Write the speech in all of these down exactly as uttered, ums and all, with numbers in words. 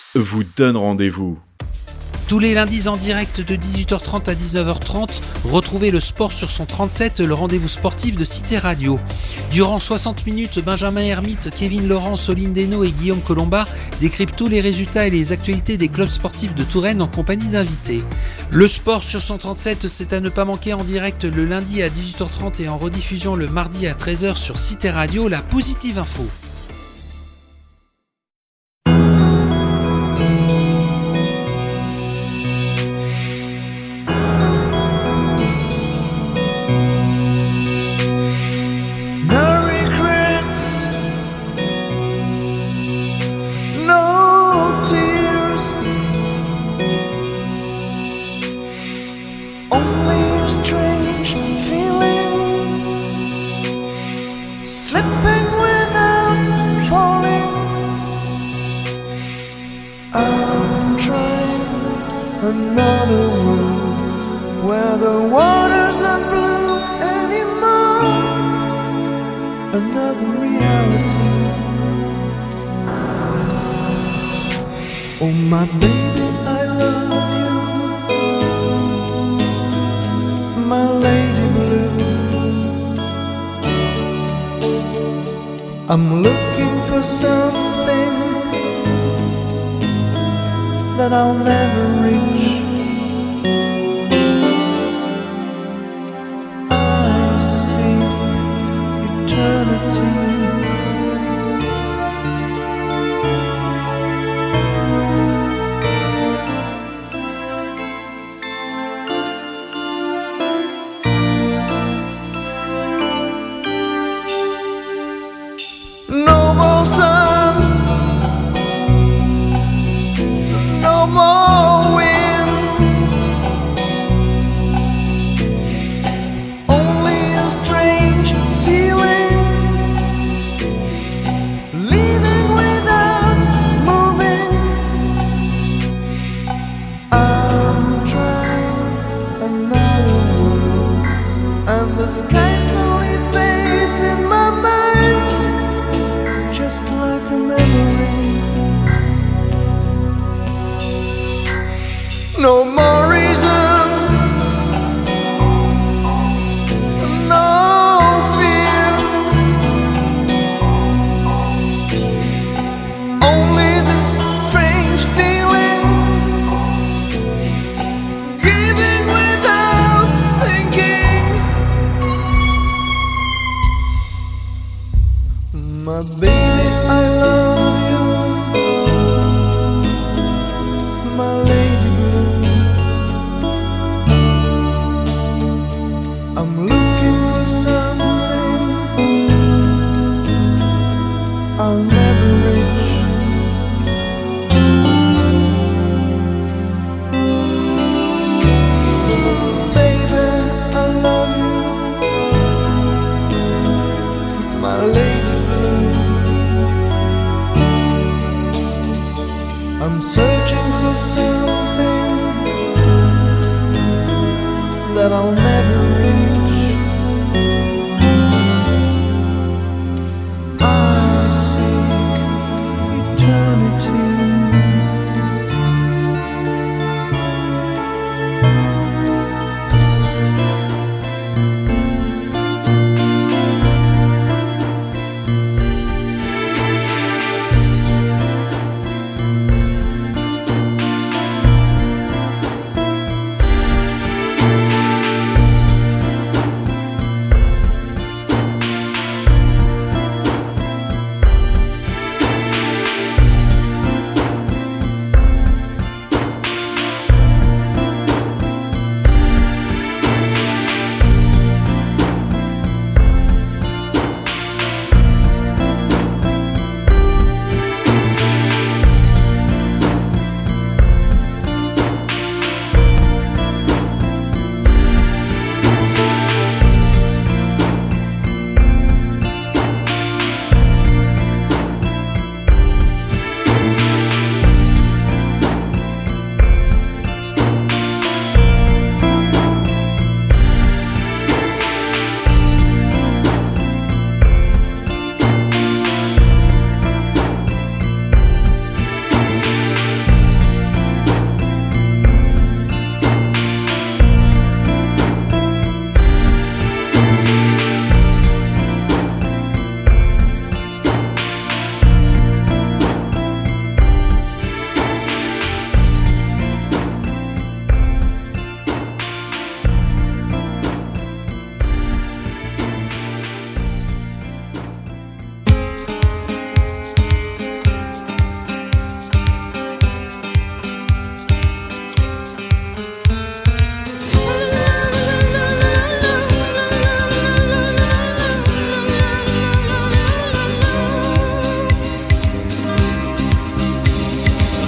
vous donne rendez-vous. Tous les lundis en direct de dix-huit heures trente à dix-neuf heures trente, retrouvez le Sport sur son trente-sept, le rendez-vous sportif de Cité Radio. Durant soixante minutes, Benjamin Hermite, Kevin Laurent, Soline Desno et Guillaume Colomba décryptent tous les résultats et les actualités des clubs sportifs de Touraine en compagnie d'invités. Le Sport sur son trente-sept, c'est à ne pas manquer en direct le lundi à dix-huit heures trente et en rediffusion le mardi à treize heures sur Cité Radio, la Positive Info. Another world where the water's not blue anymore. Another reality. Oh my baby, I love you, my lady blue. I'm looking for something that I'll never reach. I see eternity. No more sun, no more wind, only a strange feeling, leaving without moving. I'm trying another world, and the sky slowly fades in my mind, just like a memory. No more reasons, no fears, only this strange feeling, giving without thinking. My baby, I love you, my lady blue. I'm looking for something I'll never reach. Baby, I love you, my lady blue. I'm searching for something that I'll never reach. I seek eternity.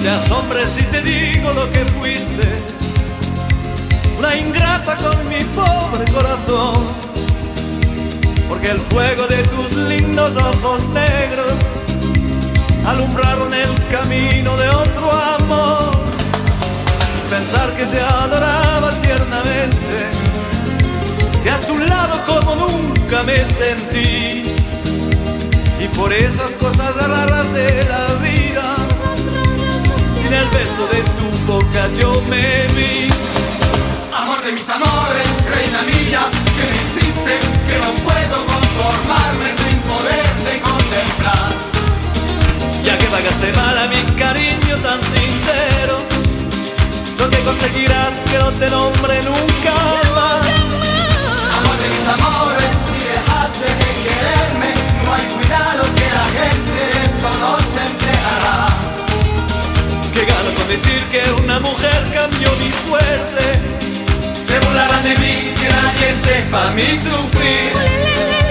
te asombres si te digo lo que fuiste, una ingrata con mi pobre corazón, porque el fuego de tus lindos ojos negros alumbraron el camino de otro amor. Pensar que te adoraba tiernamente, que a tu lado como nunca me sentí, y por esas cosas raras de la vida, sin el beso de tu boca yo me vi. Amor de mis amores, reina mía, que me hiciste, que no puedo conformarme sin poderte contemplar. Ya que pagaste mal a mi cariño tan sincero, lo que conseguirás que no te nombre nunca más. Amor de mis amores, si dejaste de quererme, no hay cuidado que la gente de eso no se enterará. Que gano con decir que una mujer cambió mi suerte, se burlarán de mí, que nadie sepa mi sufrir.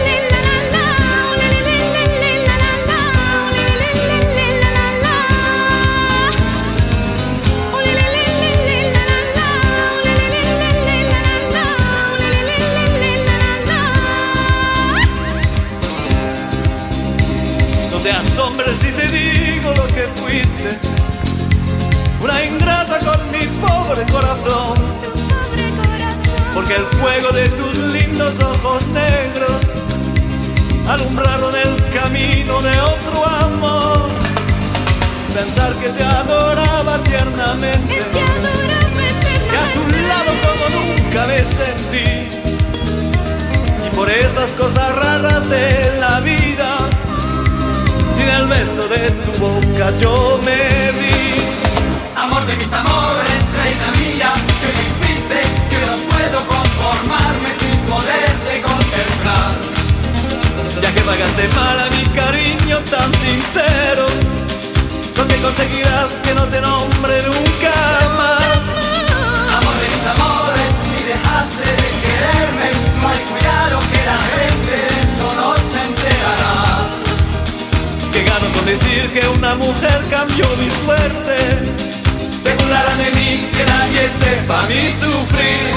No te asombres si te digo lo que fuiste, una ingrata con mi pobre corazón, porque el fuego de tus lindos ojos negros alumbraron el camino de otro amor. Pensar que te adoraba tiernamente, que a tu lado como nunca me sentí, y por esas cosas raras de la vida, sin el beso de tu boca yo me vi. Amor de mis amores, reina mía, que me hiciste, que no puedo conformarme sin poderte contemplar. Ya que pagaste mal a mi cariño tan sincero, lo que conseguirás que no te nombre nunca más. Amor de mis amores, si dejaste de quererme, no hay cuidado que la gente de eso no se enterará. Que gano con decir que una mujer cambió mi suerte, se burlarán de mí, que nadie sepa mi sufrir.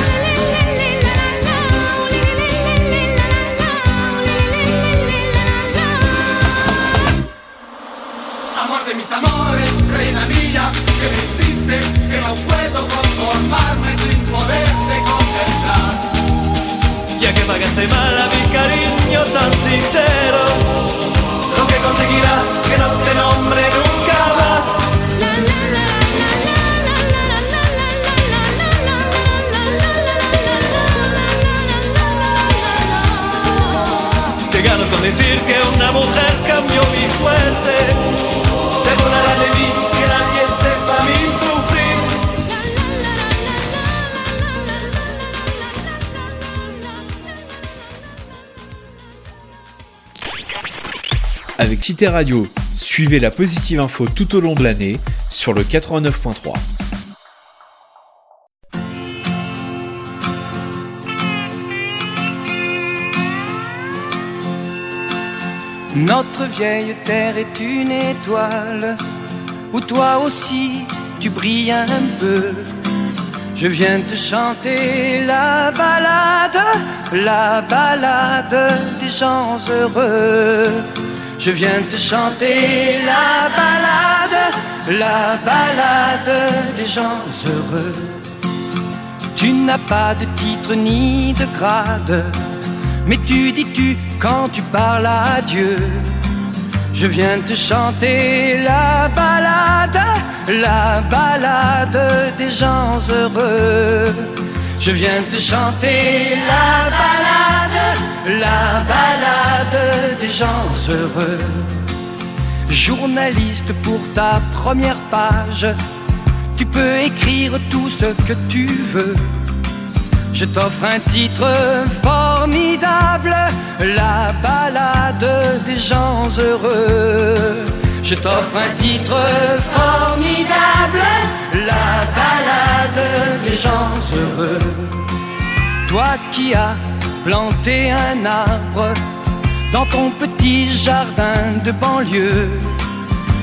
Amor de mis amores, reina mía, que me hiciste, que no puedo conformarme sin poderte contemplar. Ya que pagaste mal a mi cariño tan sincero, lo que conseguirás que no te nombre nunca más. Que gano con decir que una mujer cambió mi suerte, se burlará de mí, que nadie sepa mi sufrir. Avec Cité Radio, suivez la positive info tout au long de l'année sur le quatre-vingt-neuf point trois. Notre vieille terre est une étoile où toi aussi tu brilles un peu. Je viens te chanter la balade, la balade des gens heureux. Je viens te chanter la balade, la balade des gens heureux. Tu n'as pas de titre ni de grade, mais tu dis tu quand tu parles à Dieu. Je viens te chanter la balade, la balade des gens heureux. Je viens te chanter la balade, la balade des gens heureux. Journaliste pour ta première page, tu peux écrire tout ce que tu veux. Je t'offre un titre formidable, la balade des gens heureux. Je t'offre un titre formidable, la balade des gens heureux. Toi qui as planté un arbre dans ton petit jardin de banlieue,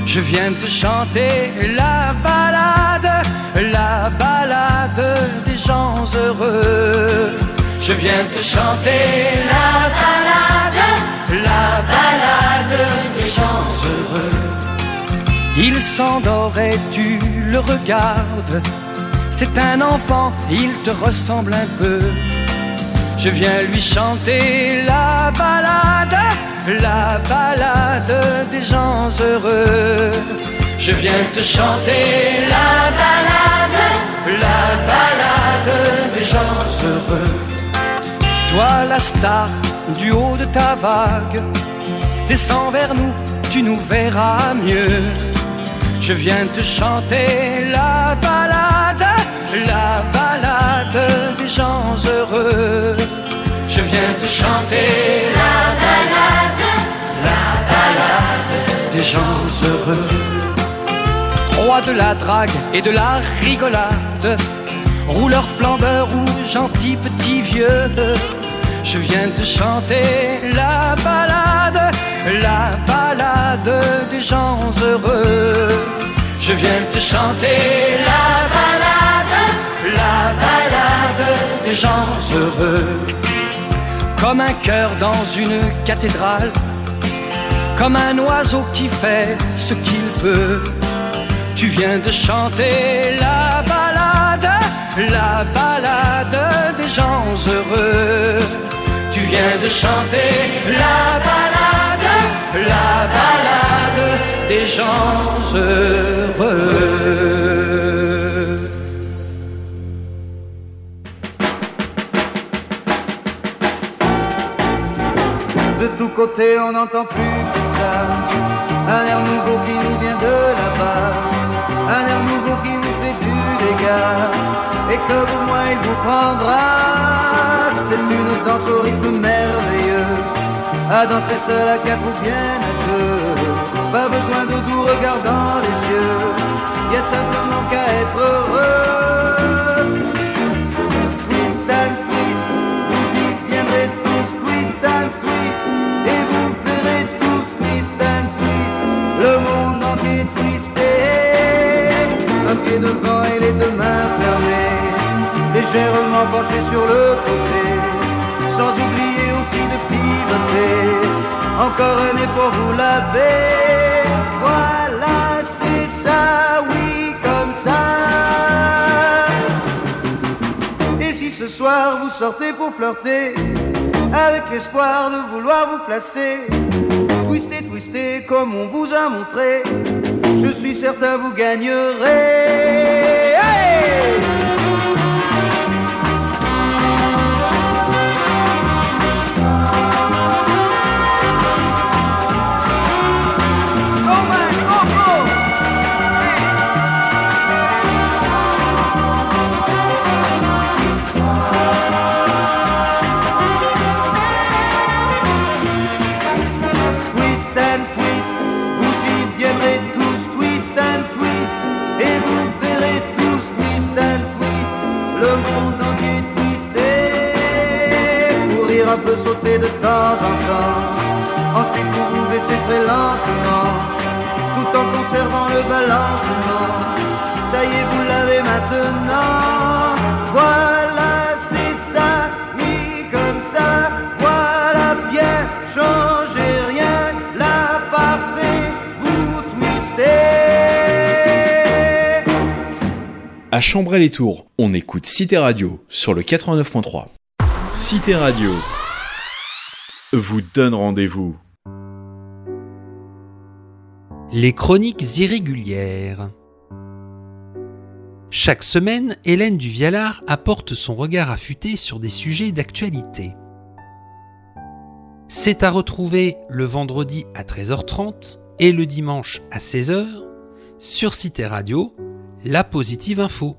Je viens te chanter la balade, la balade des gens heureux. Je viens te chanter la balade, la balade des gens heureux. Il s'endort et tu le regardes. C'est un enfant, il te ressemble un peu. Je viens lui chanter la balade, la balade des gens heureux. Je viens te chanter la balade, la balade des gens heureux. Toi la star du haut de ta vague, descends vers nous, tu nous verras mieux. Je viens te chanter la balade, la balade des gens heureux. Je viens te chanter la balade, la balade des gens heureux. Roi de la drague et de la rigolade, rouleur flambeur ou gentil petit vieux. Je viens te chanter la balade, la balade des gens heureux. Je viens te chanter la balade, la balade des gens heureux. Comme un cœur dans une cathédrale, comme un oiseau qui fait ce qu'il peut. Tu viens de chanter la balade, la balade des gens heureux. Tu viens de chanter la balade, la balade des gens heureux. De tous côtés on n'entend plus que ça. Un air nouveau qui nous vient de là-bas, un air nouveau qui nous fait du dégât. Et comme moi il vous prendra. C'est une danse au rythme merveilleux, à danser seul, à quatre ou bien à deux. Pas besoin de doux regard dans les yeux, y a simplement qu'à être heureux. Twist and twist, vous y viendrez tous. Twist and twist, et vous verrez tous. Twist and twist, le monde entier twisté. Un pied devant et les deux mains fermées, légèrement penché sur le côté, sans oublier aussi de pivoter. Encore un effort, vous l'avez. Voilà, c'est ça, oui, comme ça. Et si ce soir vous sortez pour flirter, avec l'espoir de vouloir vous placer, twistez, twistez comme on vous a montré, je suis certain vous gagnerez. Hey! Un peu sauter de temps en temps, ensuite vous vous baissez très lentement, tout en conservant le balancement. Ça y est, vous l'avez maintenant. Voilà, c'est ça, oui, comme ça. Voilà bien, changez rien, là parfait, vous twistez. À Chambray-les-Tours, on écoute Cité Radio sur le quatre-vingt-neuf point trois. Cité Radio vous donne rendez-vous. Les chroniques irrégulières. Chaque semaine, Hélène Duvialard apporte son regard affûté sur des sujets d'actualité. C'est à retrouver le vendredi à treize heures trente et le dimanche à seize heures sur Cité Radio, la positive info.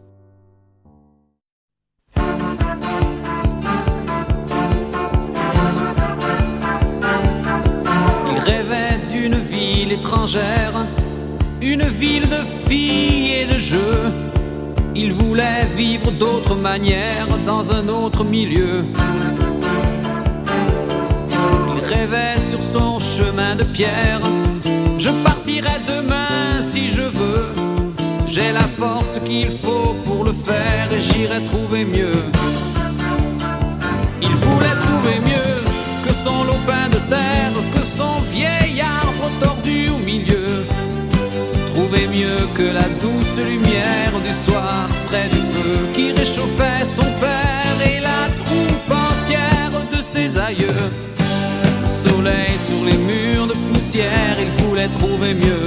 Étrangère, une ville de filles et de jeux. Il voulait vivre d'autres manières dans un autre milieu. Il rêvait sur son chemin de pierre. Je partirai demain si je veux, j'ai la force qu'il faut pour le faire et j'irai trouver mieux. Il voulait trouver mieux que son lopin de terre, que son vieil arbre tordu au milieu. Trouver mieux que la douce lumière du soir près du feu qui réchauffait son père et la troupe entière de ses aïeux. Le soleil sur les murs de poussière, il voulait trouver mieux.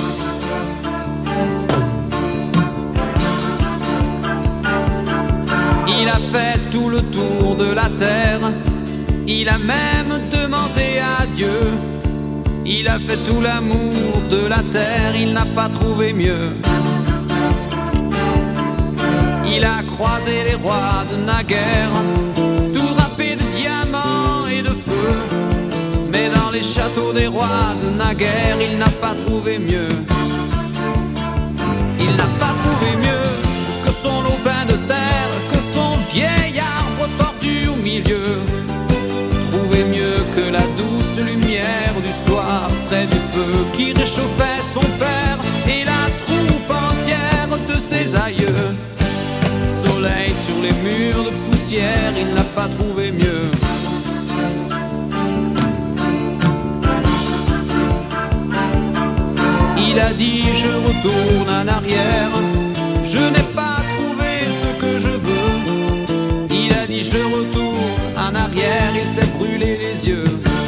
Il a fait tout le tour de la terre, il a même demandé à Dieu. Il a fait tout l'amour de la terre, il n'a pas trouvé mieux. Il a croisé les rois de naguère, tout drapés de diamants et de feu. Mais dans les châteaux des rois de naguère, il n'a pas trouvé mieux. Il n'a pas trouvé mieux que son lopin de terre, que son vieil arbre tordu au milieu. Trouver mieux que la douce lumière du soir près du feu qui réchauffait son père et la troupe entière de ses aïeux. Soleil sur les murs de poussière, il n'a pas trouvé mieux. Il a dit je retourne en arrière, je n'ai pas trouvé ce que je veux. Il a dit je retourne en arrière, il s'est brûlé les yeux.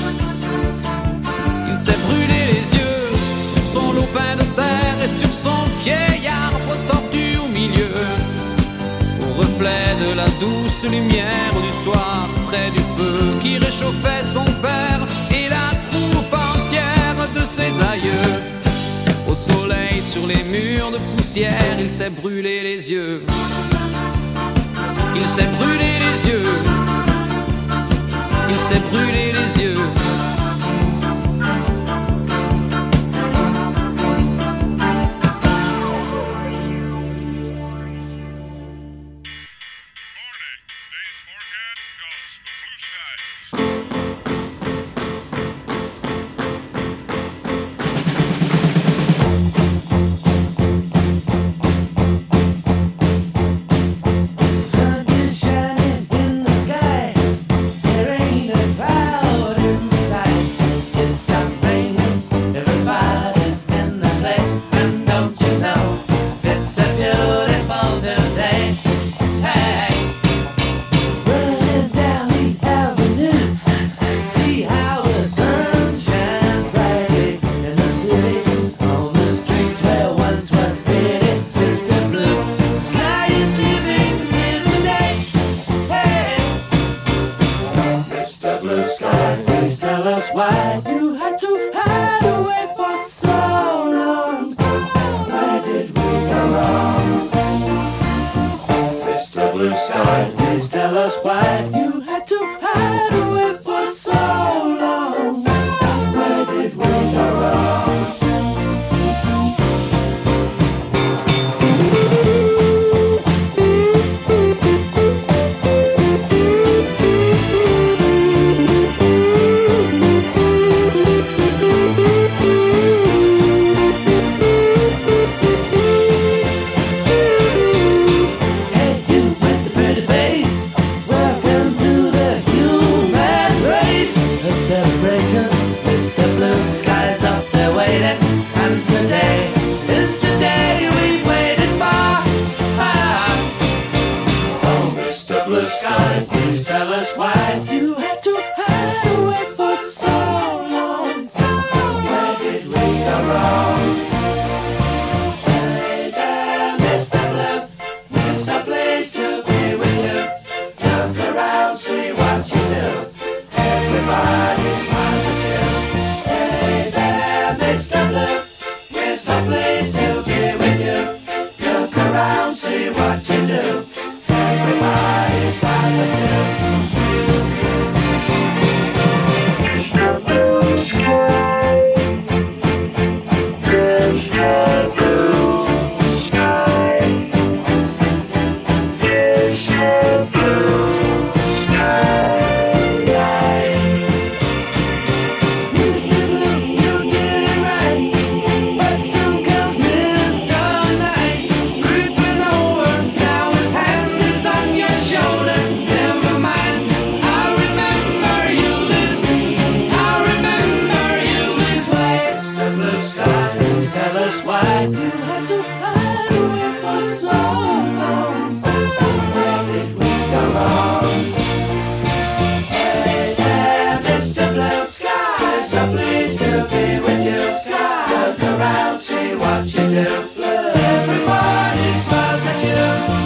Il s'est brûlé les yeux sur son lopin de terre et sur son vieil arbre tordu au milieu. Au reflet de la douce lumière du soir près du feu qui réchauffait son père et la troupe entière de ses aïeux. Au soleil sur les murs de poussière, il s'est brûlé les yeux. Il s'est brûlé les yeux. Il s'est brûlé les yeux. See what you do. Everybody smiles at you. you. Everybody smiles at you.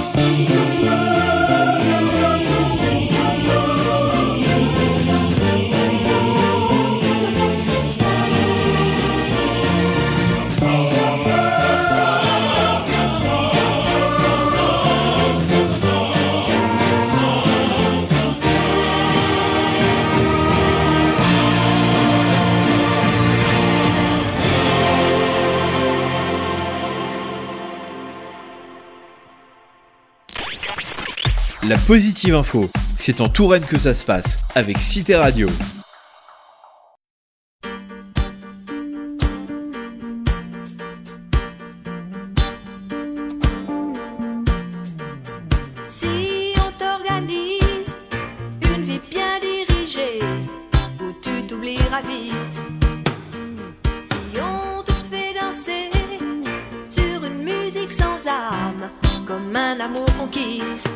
La positive info, c'est en Touraine que ça se passe, avec Cité Radio. Si on t'organise une vie bien dirigée, où tu t'oublieras vite. Si on te fait danser sur une musique sans âme, comme un amour qu'on quitte.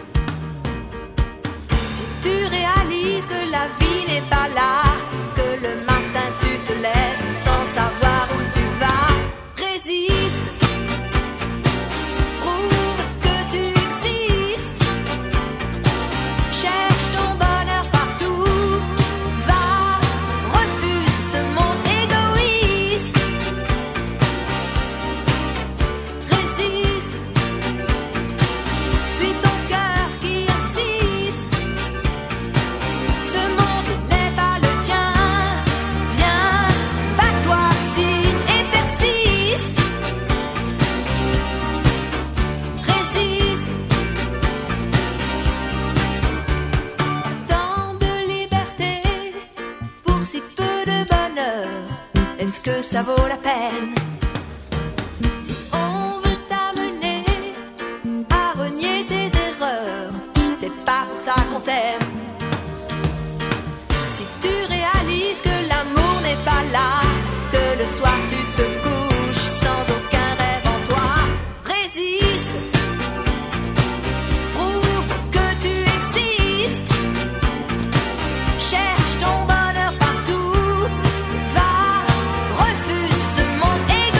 Tu réalises que la vie n'est pas là, que le matin tu te lèves sans savoir où tu vas. Résiste, prouve que tu existes, cherche ton bonheur partout, va, refuse ce monde égoïste. Résiste, suis ton cœur qui insiste. Ce monde n'est pas le tien. Viens, bats-toi, signe et persiste. Résiste. Tant de liberté pour si peu de bonheur. Est-ce que ça vaut la peine? Si on veut t'amener à renier tes erreurs, c'est pas pour ça qu'on t'aime. Si tu réalises que l'amour n'est pas là, que le soir tu te couches sans aucun rêve en toi, résiste, prouve que tu existes, cherche ton bonheur partout, va, refuse ce monde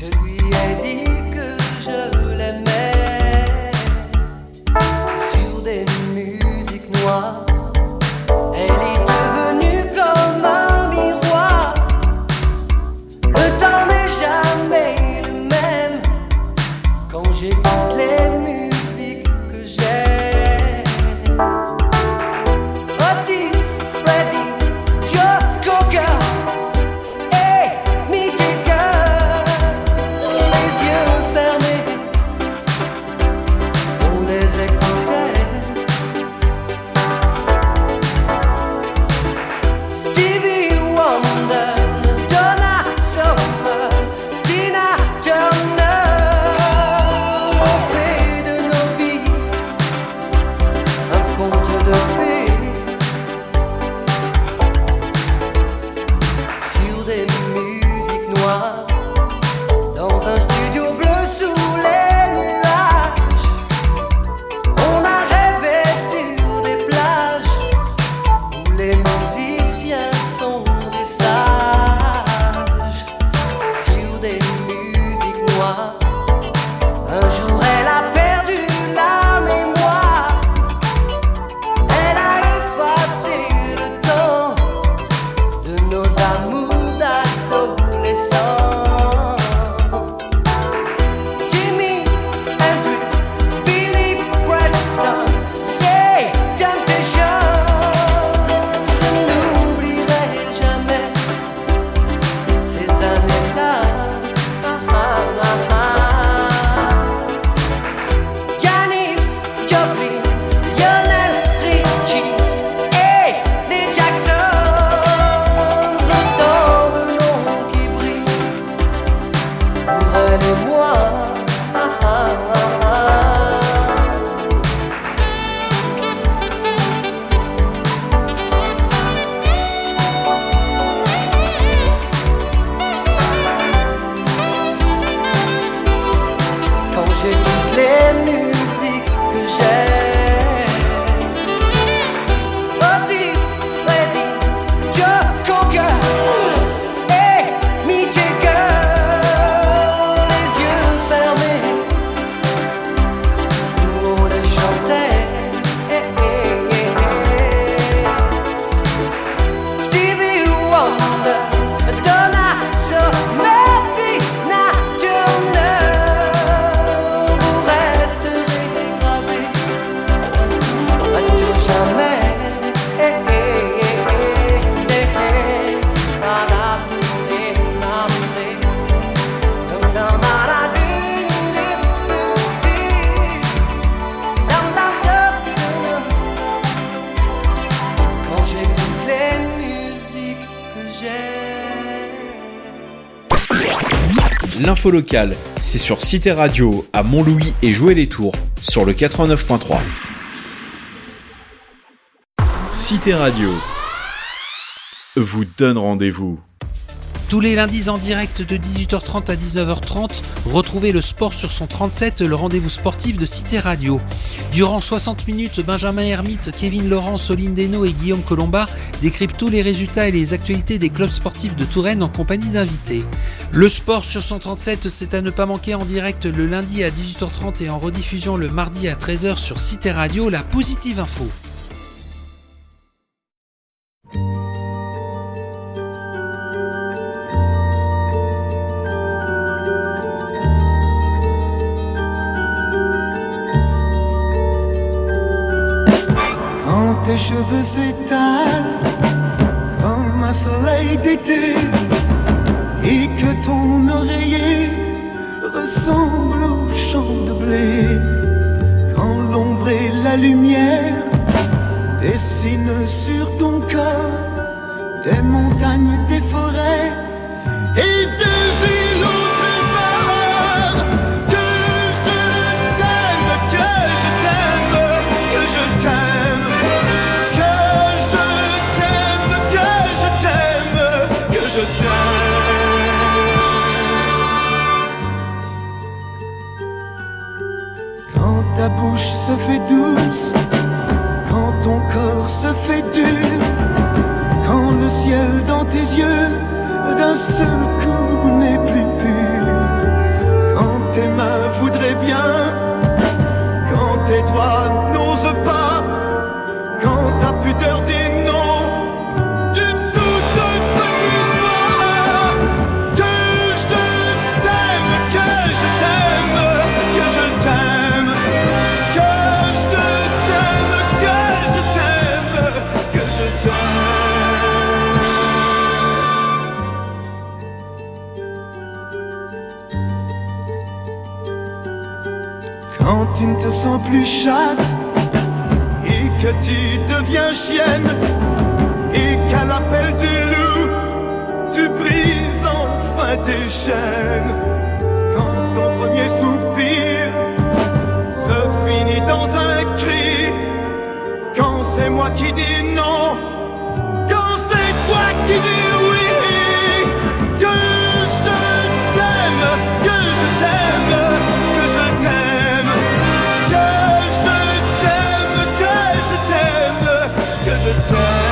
L'info locale, c'est sur Cité Radio à Montlouis et Joué-les-Tours sur le quatre-vingt-neuf point trois. Cité Radio vous donne rendez-vous. Tous les lundis en direct de dix-huit heures trente à dix-neuf heures trente, retrouvez le sport sur son trente-sept, le rendez-vous sportif de Cité Radio. Durant soixante minutes, Benjamin Hermite, Kevin Laurent, Soline Desno et Guillaume Colomba décryptent tous les résultats et les actualités des clubs sportifs de Touraine en compagnie d'invités. Le sport sur son trente-sept, c'est à ne pas manquer en direct le lundi à dix-huit heures trente et en rediffusion le mardi à treize heures sur Cité Radio, la positive info. Tes cheveux s'étalent comme un soleil d'été et que ton oreiller ressemble au champ de blé. Quand l'ombre et la lumière dessinent sur ton corps des montagnes, des forêts et des îles au trésor. Que je t'aime, que je t'aime, que je t'aime. Quand ta bouche se fait douce, quand ton corps se fait dur, quand le ciel dans tes yeux d'un seul coup n'est plus pur, Quand tu ne te sens plus chatte et que tu deviens chienne et qu'à l'appel du loup tu brises enfin tes chaînes. Quand ton premier soupir se finit dans un cri, quand c'est moi qui dis non, quand c'est toi qui dis oui, que je t'aime, que je t'aime, que je t'aime, que je t'aime, que je t'aime, que je t'aime.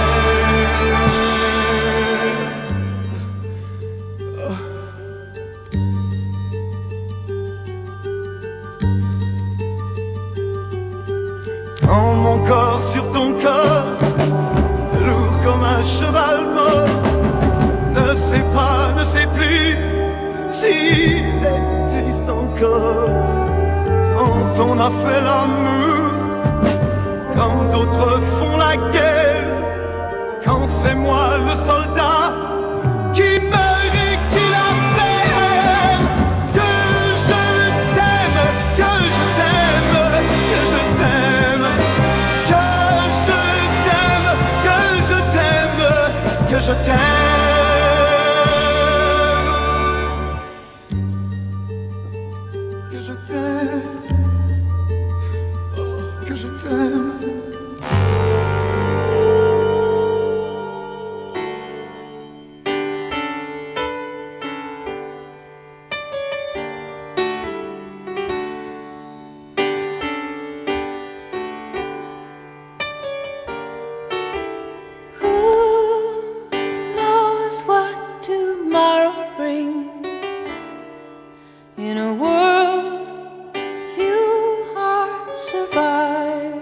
Quand mon corps sur ton corps, lourd comme un cheval mort, ne sait pas, ne sait plus s'il existe encore. Quand on a fait l'amour, comme d'autres font la guerre, quand c'est moi le soldat qui meurt et qui la perd, que je t'aime, que je t'aime, que je t'aime, que je t'aime, que je t'aime, que je t'aime. Que je t'aime, oh, que je t'aime. Who knows what tomorrow brings? In a world few hearts survive.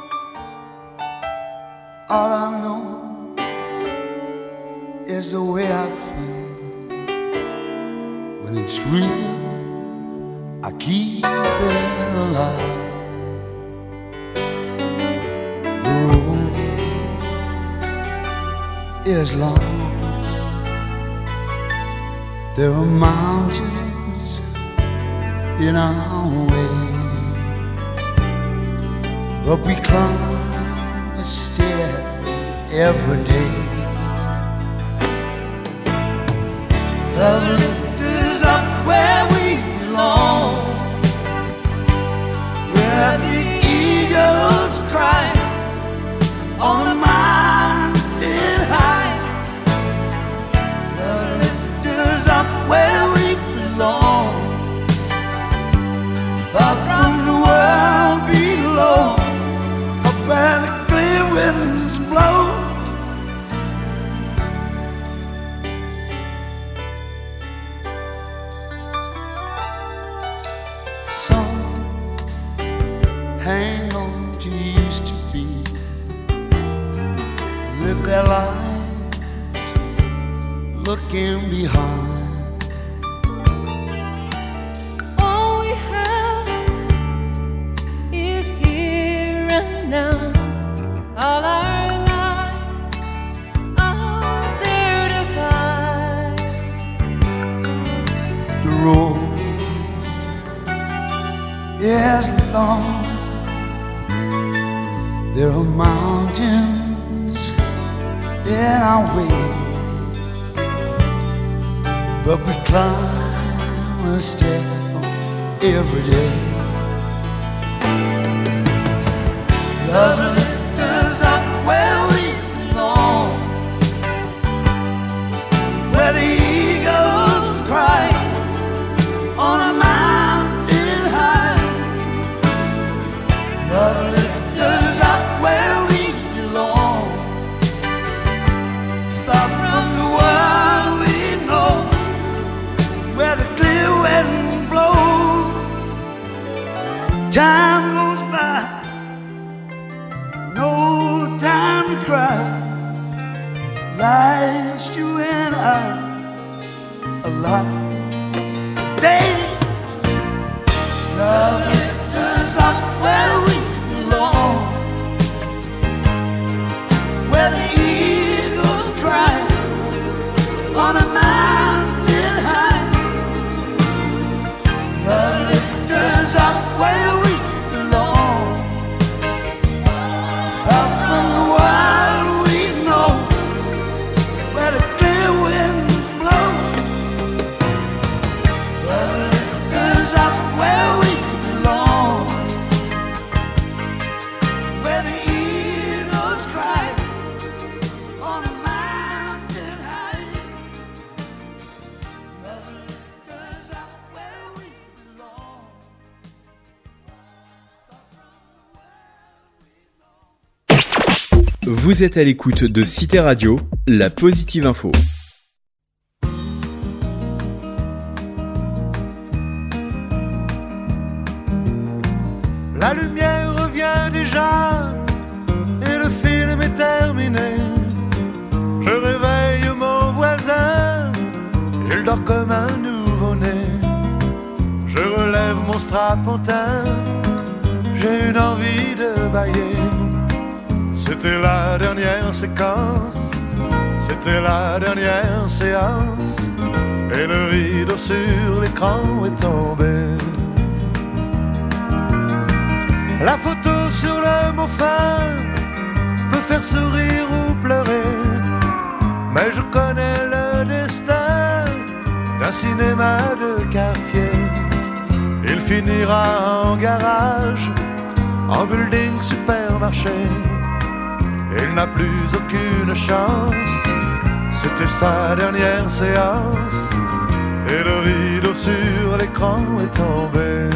All I know is the way I feel. When it's real, I keep it alive. The road is long. There are mountains in our way, but we climb a stair every day. Love lift us up where we belong, where the eagles cry on a mountain high. Love lift us up where we belong, far from the world below, up where the clear winds blow. Some hang on to used to be, live their lives looking behind. All we have is here and now. All our lives out there to find. The road is long. There are mountains in our way, but we climb a step every day. Love lift us up where we belong, where the eagles cry on a mountain high. Love lift us up where we belong, far from the world we know, where the clear wind blows. Time goes by, no time to cry. Last you and I alive today. Love lift us up where we belong, where the eagles cry on a mountain high. Love lift us up where we Vous êtes à l'écoute de Cité Radio, la positive info. La lumière revient déjà et le film est terminé. Je réveille mon voisin, il dort comme un nouveau-né. Je relève mon strapontin, j'ai une envie de bâiller. C'était la dernière séquence, c'était la dernière séance, et le rideau sur l'écran est tombé. La photo sur le mot fin peut faire sourire ou pleurer, mais je connais le destin d'un cinéma de quartier. Il finira en garage, en building supermarché. Il n'a plus aucune chance, c'était sa dernière séance, et le rideau sur l'écran est tombé.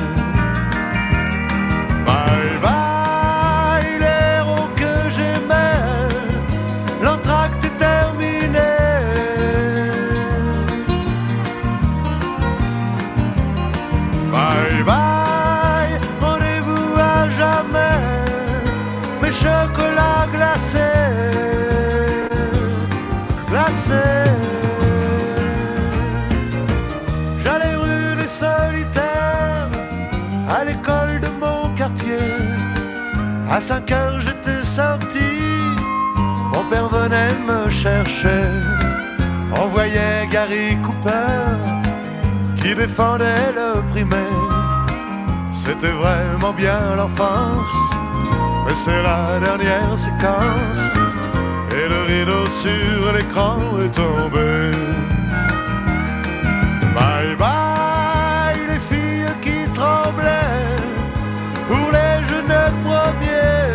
Bye bye, l'héros que j'aimais, l'entracte est terminé. Bye bye, rendez-vous à jamais, mes chocolats glacés, glacés. J'allais rue des Solitaires, à l'école de mon quartier. À cinq heures j'étais sorti, mon père venait me chercher. On voyait Gary Cooper qui défendait le primaire. C'était vraiment bien l'enfance, mais c'est la dernière séquence, et le rideau sur l'écran est tombé. Bye bye les filles qui tremblaient pour les jeunes premiers.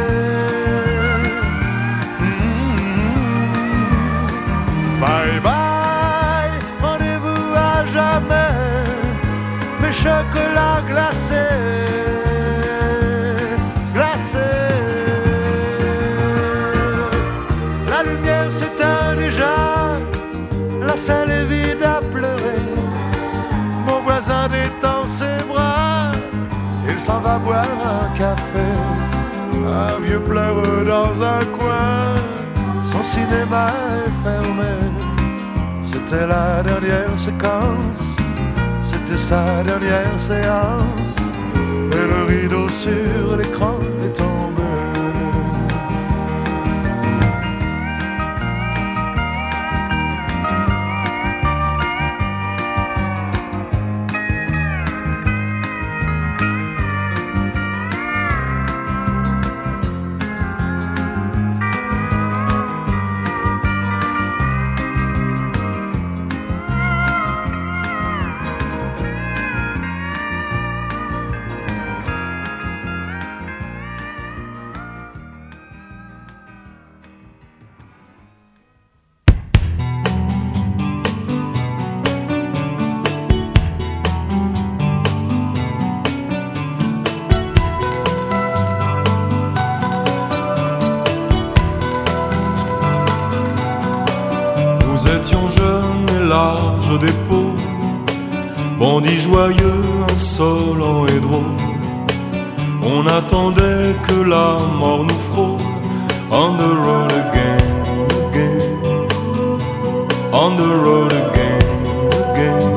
Mmh. Bye bye, rendez-vous à jamais, mes chocolats glacés, glacés. La lumière s'éteint déjà, la salle est vide à pleurer. Mon voisin détend ses bras, il s'en va boire un café. Un vieux pleure dans un coin, son cinéma est fermé. C'était la dernière séquence, c'était sa dernière séance, et le rideau sur l'écran est tombé. Nous étions jeunes et larges d'épaules, bandits joyeux, insolents et drôles. On attendait que la mort nous frôle. On the road again, again. On the road again, again.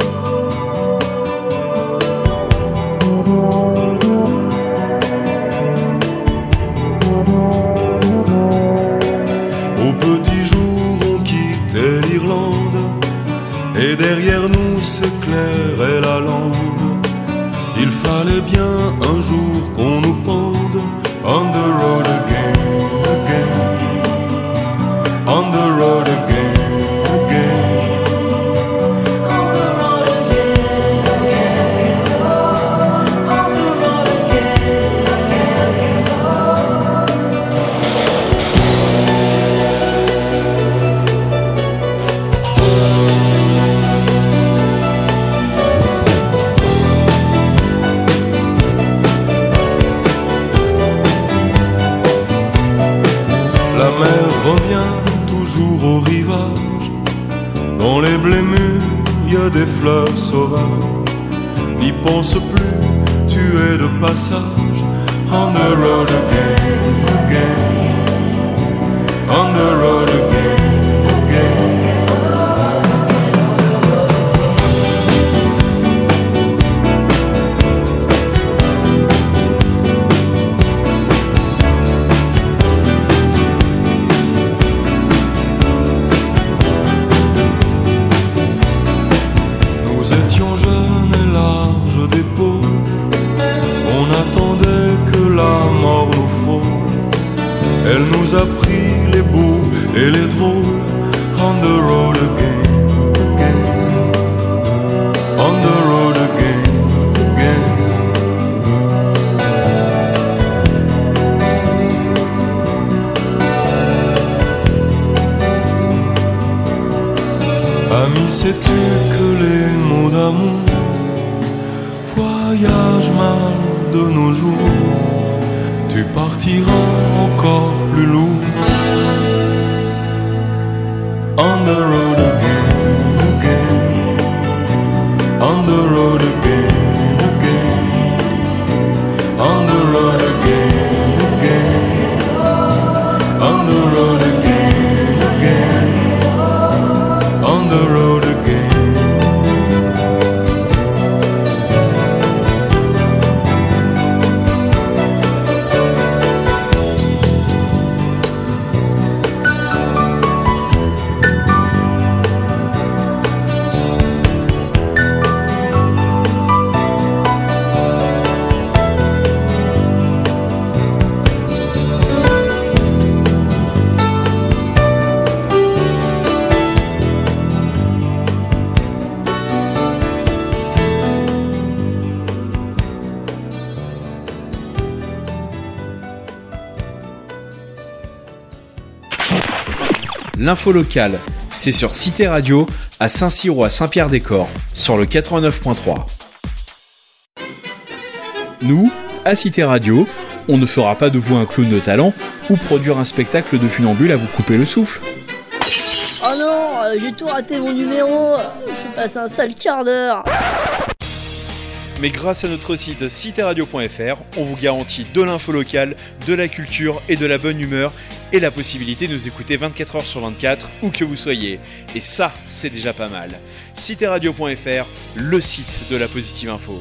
Au petit jour on quittait l'Irlande, et derrière nous s'éclairait la lande. Il fallait bien un jour qu'on nous pende. On the road again, again. On the road again, again. On the road again, again. On the road again, again. pense plus, tu es de passage. On the road again, again. On the road again, again. Nous étions jeunes et larges d'épaules, on attendait que la mort nous frôle. Elle nous a pris les beaux et les drôles. On the road again, again. On the road again, again. Ami, sais-tu que les mots d'amour voyagent mal de nos jours? Tu partiras encore plus lourd. On the road again, again. On the road again, again. On the road again, again. On the road again, again. On the road again. L'info locale, c'est sur Cité Radio, à Saint-Cyr ou à Saint-Pierre-des-Corps, sur le quatre-vingt-neuf point trois. Nous, à Cité Radio, on ne fera pas de vous un clown de talent ou produire un spectacle de funambule à vous couper le souffle. Oh non, euh, j'ai tout raté mon numéro, je passe un sale quart d'heure. Mais grâce à notre site cité radio point f r, on vous garantit de l'info locale, de la culture et de la bonne humeur et la possibilité de nous écouter vingt-quatre heures sur vingt-quatre, où que vous soyez. Et ça, c'est déjà pas mal. cité radio point f r, le site de la positive info.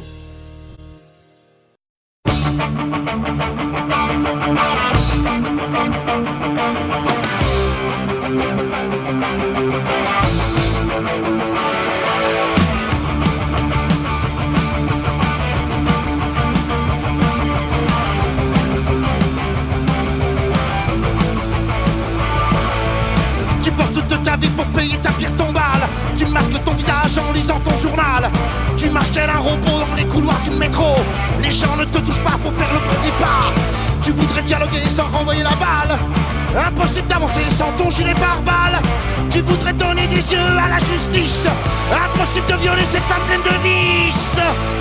Pour payer ta pire tombale, tu masques ton visage en lisant ton journal. Tu marches tel un robot dans les couloirs du métro. Les gens ne te touchent pas pour faire le premier pas. Tu voudrais dialoguer sans renvoyer la balle. Impossible d'avancer sans ton gilet pare-balles. Tu voudrais donner des yeux à la justice. Impossible de violer cette femme pleine de vices.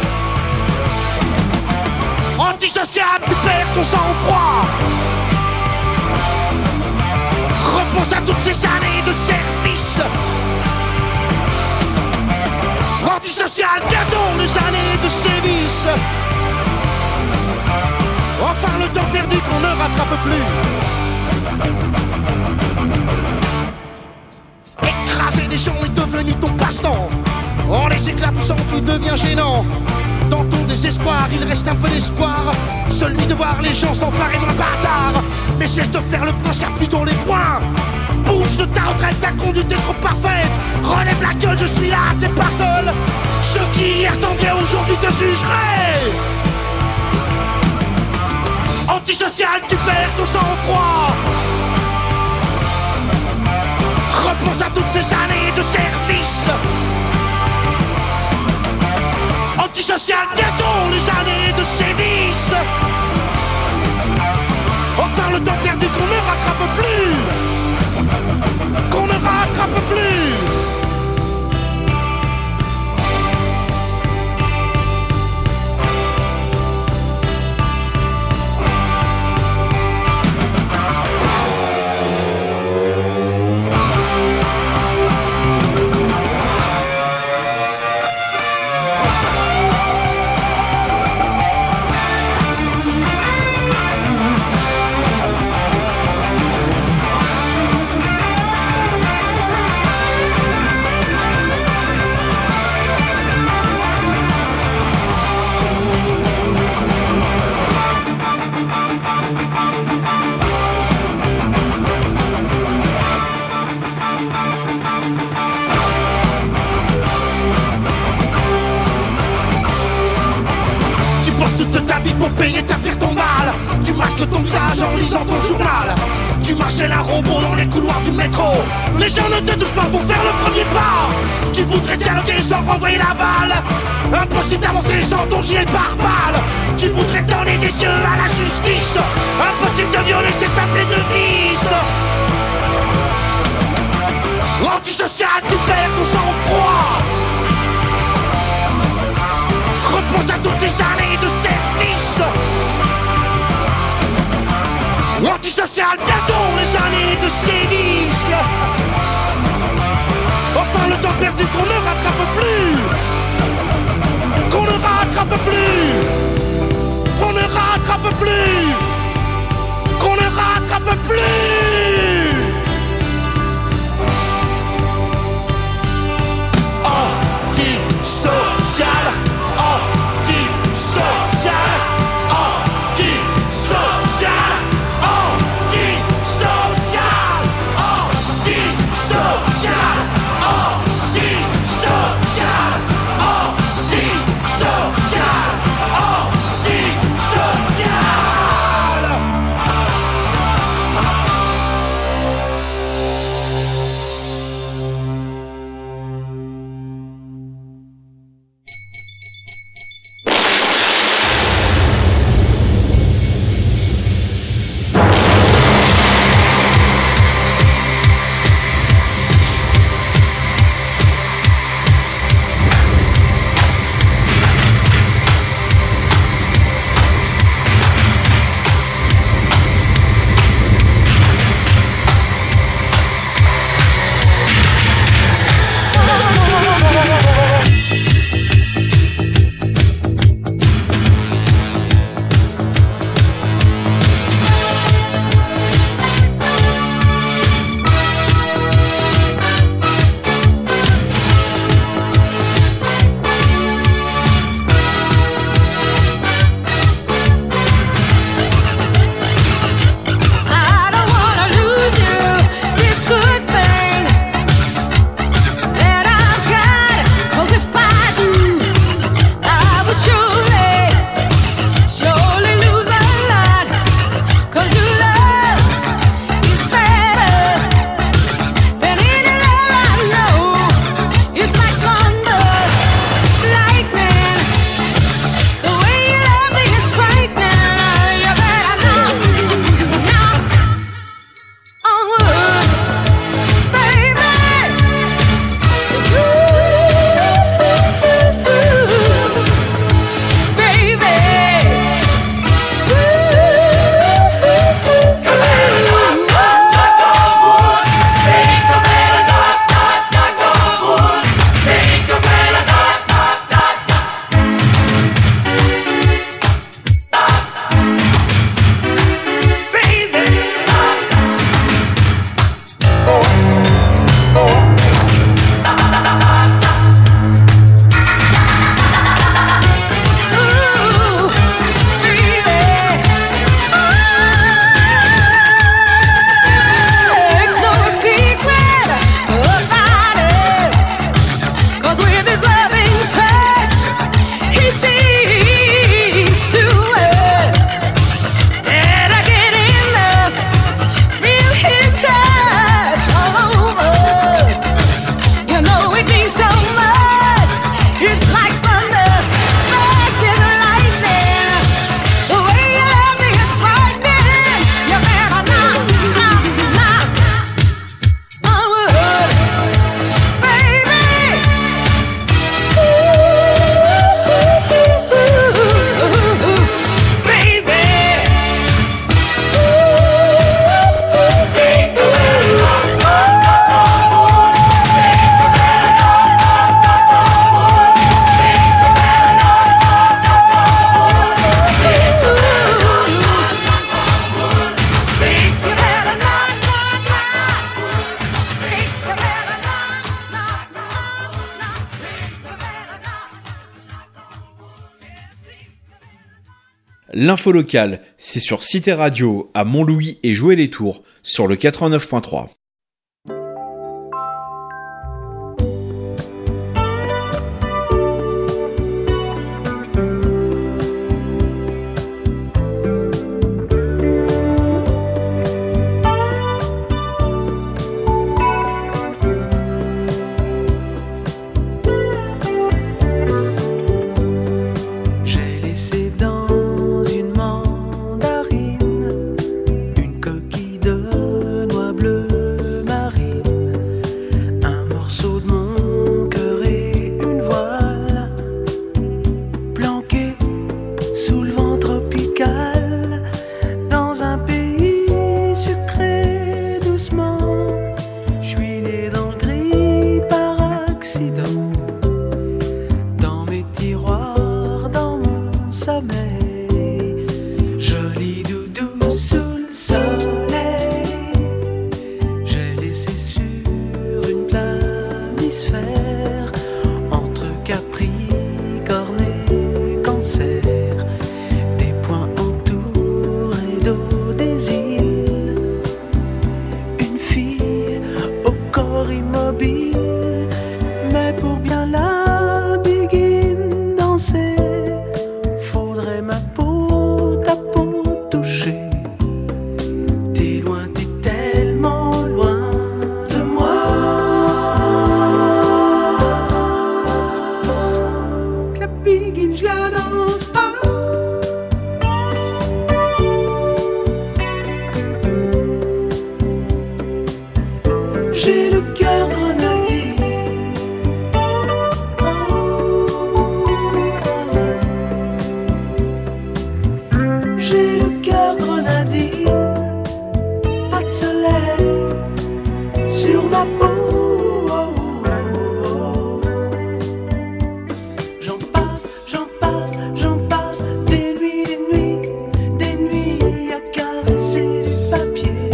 Antisocial, tu perds ton sang-froid. Repense à toutes ces années de service. Antisocial, bientôt les années de sévices. Enfin le temps perdu qu'on ne rattrape plus. Écraser les gens est devenu ton passe-temps. En les éclaboussant tu deviens gênant. Dans ton désespoir, il reste un peu d'espoir, celui de voir les gens s'emparer moins bâtards. Mais cesse de faire le point, serre plutôt les poings. Bouge de ta retraite, ta conduite est trop parfaite. Relève la gueule, je suis là, t'es pas seul. Ceux qui hier t'enviaient aujourd'hui te jugeraient. Antisocial, tu perds ton sang-froid. Repense à toutes ces années de service. Antisocial, bientôt les années de sévices. Enfin le temps perdu qu'on ne rattrape plus. Qu'on ne rattrape plus. tel un robot dans les couloirs du métro. Les gens ne te touchent pas, vont faire le premier pas. Tu voudrais dialoguer sans renvoyer la balle. Impossible d'avancer sans ton gilet pare-balles. Tu voudrais donner des yeux à la justice. Impossible de violer cette femme pleine de vices. Antisocial, tu perds ton sang-froid. Repense à toutes ces années de service. Antisocial, bientôt les années de sévice. Enfin le temps perdu qu'on ne rattrape plus. Qu'on ne rattrape plus. Qu'on ne rattrape plus. Qu'on ne rattrape plus. Antisocial, antisocial, antisocial, antisocial, antisocial, antisocial, antisocial, antisocial. L'info locale, c'est sur Cité Radio à Montlouis et Joué-les-Tours sur le quatre-vingt-neuf point trois. sommeil. Joli doudou sous le soleil. J'ai laissé sur une planisphère entre Capricorne et Cancer des points entourés d'eau des îles. Une fille au corps immobile, mais pour bien la begin danser, faudrait ma peau, ta peau toucher. T'es loin, t'es tellement loin de moi, que la begin je la danse pas. J'ai le cœur grenadier. J'ai le cœur grenadier. Pas de soleil sur ma peau. J'en passe, j'en passe, j'en passe des nuits, des nuits, des nuits à caresser du papier.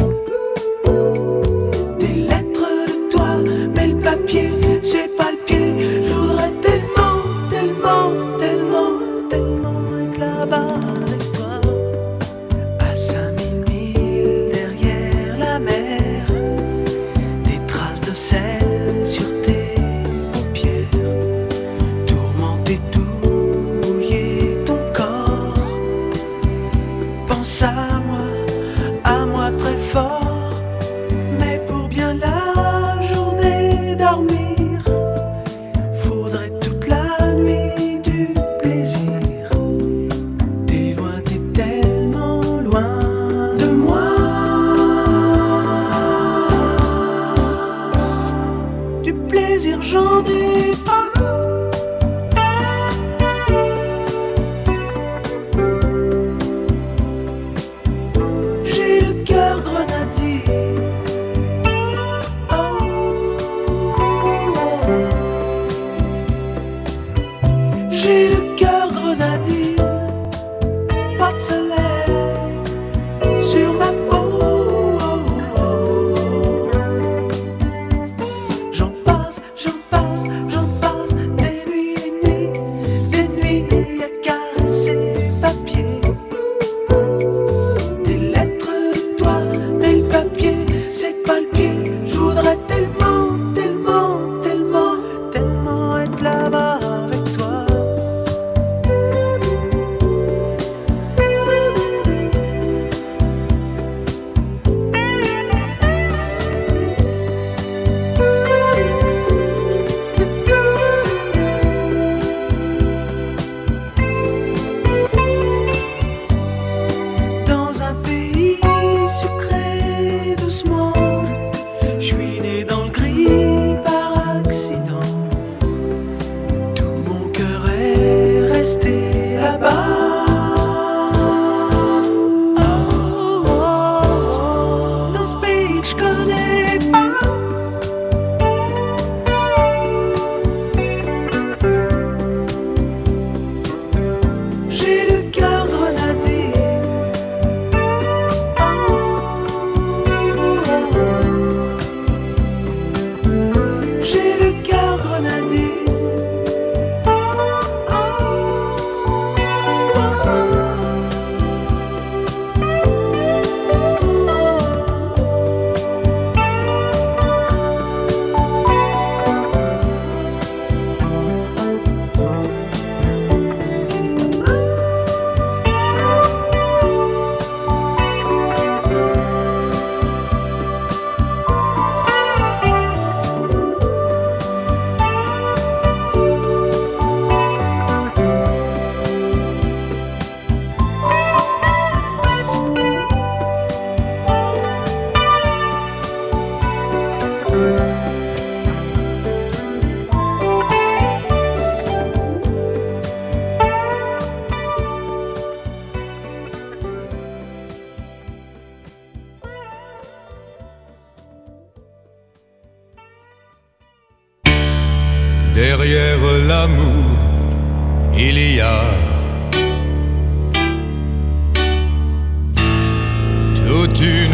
Des lettres de toi, mais le papier, c'est pas le pied. Je voudrais tellement, tellement, tellement, tellement être là-bas avec toi. À cinq mille milles derrière la mer, des traces de sel sur tes paupières. Tourmenter tout, mouiller ton corps. Pense à moi, à moi très fort. Mais pour bien la journée dormir, faudrait toute la nuit du plaisir. T'es loin, t'es tellement loin de moi. Du plaisir j'en ai pas. J'ai le cœur grenadier. J'ai le cœur grenadier. Pas de soleil sur ma peau. J'en passe, j'en passe, j'en passe des nuits, des nuits, des nuits à caresser du papier. Des lettres de toi, mais le papier, c'est pas le pied. Je voudrais tellement, tellement, tellement, tellement être là-bas avec toi. Dans un pays sucré doucement, je suis né dans le gris par accident. Tout mon cœur est resté là-bas. Oh, oh, oh, dans ce pays que je connais pas. J'ai le cœur grenadier. J'ai le cœur grenadier. Derrière l'amour, il y a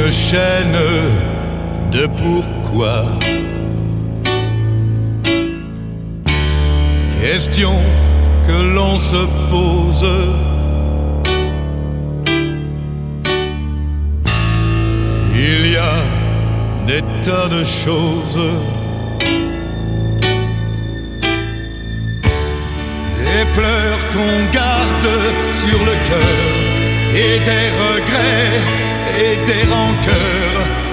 une chaîne de pourquoi. Question que l'on se pose. Il y a des tas de choses, des pleurs qu'on garde sur le cœur, et des regrets et des rancœurs.